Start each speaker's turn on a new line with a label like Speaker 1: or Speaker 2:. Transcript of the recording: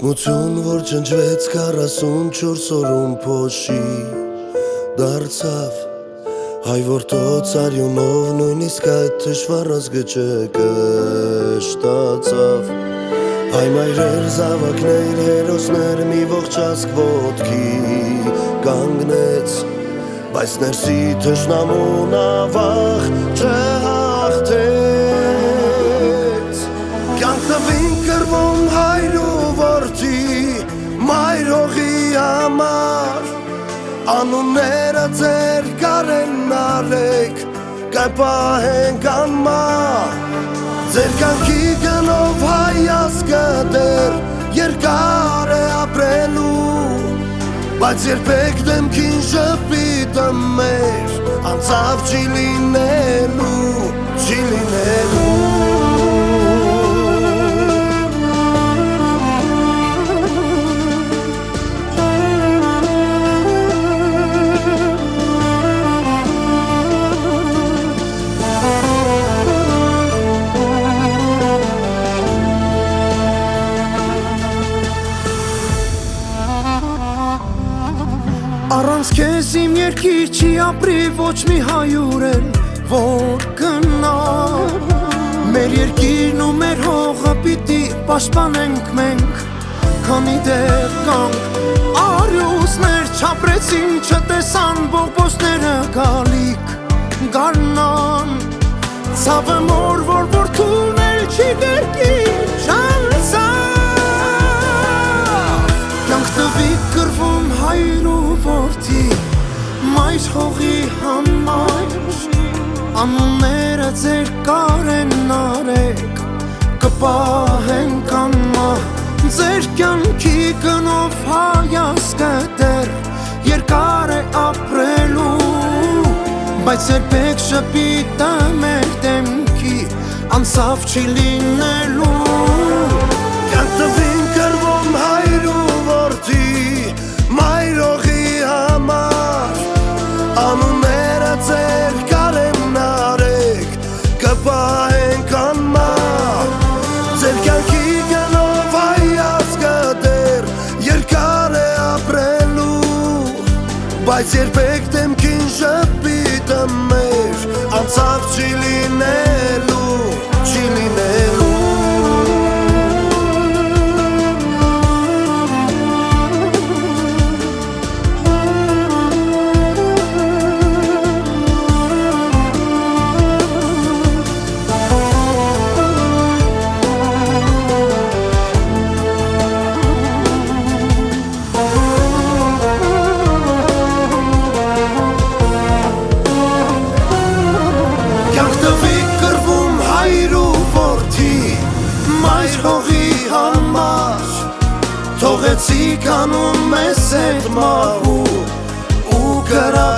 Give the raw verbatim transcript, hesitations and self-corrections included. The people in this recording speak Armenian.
Speaker 1: Մություն, որ ճնջվեց քառասունչորս օրում փոշի դարձավ հայ որդոց արյունով նույնիսկ այդ թշվառ ազգը չկշտացավ հայ մայրեր, զավակներ, հերոսներ մի ողջ ազգ ոտքի կանգնեց բայց ներսի թշնամուն ավաղ չհաղթեց կյանք տվին կռվում հայր ու որդի մայր հողի համար անունները ձեր կարեն արեք կպահենք անմահ ձեր կյանքի գնով հայ ազգը դեռ երկար է ապրելու բայց երբեք դեմքին ժպիտը մեր անցավ չի լինելու չի լինելու Առանց քեզ իմ երկիր չի ապրի ոչ մի հայուր էլ որ գնա Մեր երկիրն ու մեր հողը պիտի պաշտպանենք մենք Քանի դեռ կանք արյուսներ չապրեցին չտեսան բողբոսները գալիք գարնան Ցավը մոր որ որդուն էլ չի դերկին շանցավ Կյանք տվի կռվում հայր ու որդի մայր հողի համար անունները ձեր կարեն արեք կպահենք անմահ ձեր կյանքի գնով հայ ազգը դեռ երկար է ապրելու բայց երբեք շպիտը մեր դեմքի անցավ չի լինելու կյանք տվին կռվում հայր ու որդի մայր հողի համար անունները ձեր կարեն արեք կպահենք անմահ ձեր կյանքի գնով հայ ազգը դեռ երկար է ապրելու բայց երբեք դեմքին ժպիտը մեր անցավ չի լինելու չի լինելու հողի համար Թողեցիք անում մեզ այդ մահու ու կրավ